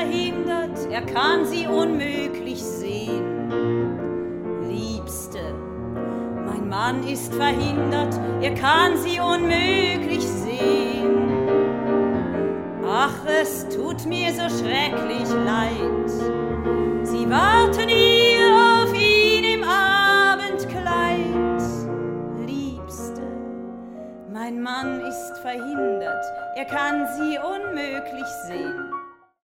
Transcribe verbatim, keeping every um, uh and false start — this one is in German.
verhindert, er kann sie unmöglich sehen. Liebste, mein Mann ist verhindert, er kann sie unmöglich sehen. Ach, es tut mir so schrecklich leid, sie warten hier auf ihn im Abendkleid. Liebste, mein Mann ist verhindert, er kann sie unmöglich sehen.